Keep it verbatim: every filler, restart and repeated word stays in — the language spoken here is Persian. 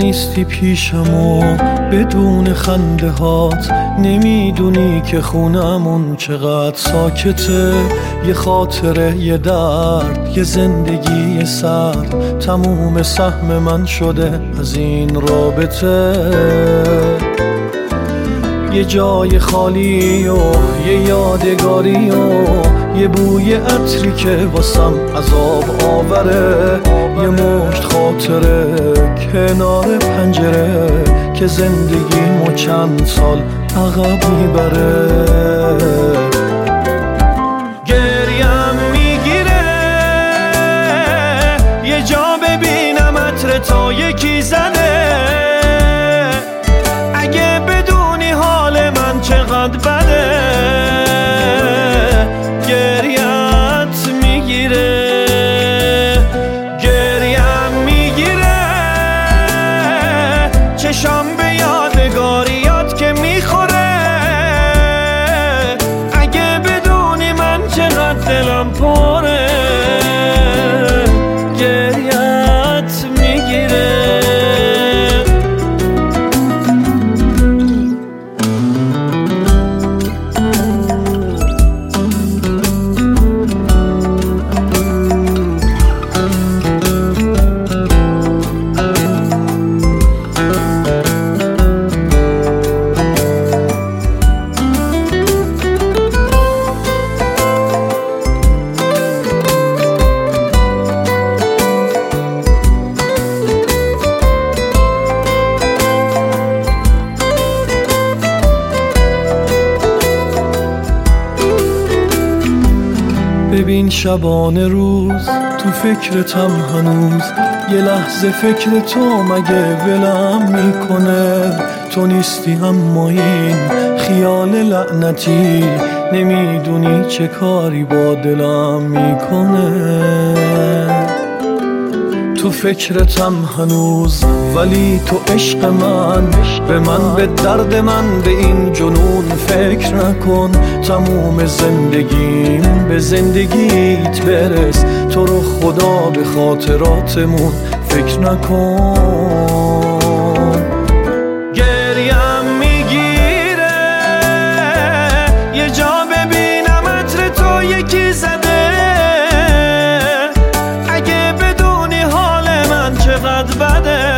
نیستی پیشم و بدون خنده هات نمیدونی که خونمون چقدر ساکته. یه خاطره، یه درد، یه زندگی سرد، تموم سهم من شده از این رابطه. یه جای خالی و یه یادگاری و یه بوی عطری که واسم عذاب آوره. یه مشت خاطره کنار پنجره که زندگیمو چند سال عقب میبره. گریم میگیره یه جا ببینم عطر تا یکی زده. اگه بدونی حال من چقدر بده، گریت میگیره. گریم میگیره چشام به یادگاریات که میخوره. اگه بدونی من چقدر دلم پره، گریت میگیره. ببین شبانه روز تو فکرتم هنوز، یه لحظه فکر تو مگه ولم میکنه. تو نیستی اما این خیال لعنتی نمیدونی چه کاری با دلم میکنه. تو فکرتم هنوز ولی تو عشق من، به من، به درد من، به این جنون فکر نکن. تموم زندگیم به زندگیت برس، تو رو خدا به خاطراتمون فکر نکن. گریم میگیره یه جا ببینم عطر تو یکی زده. چقدر بده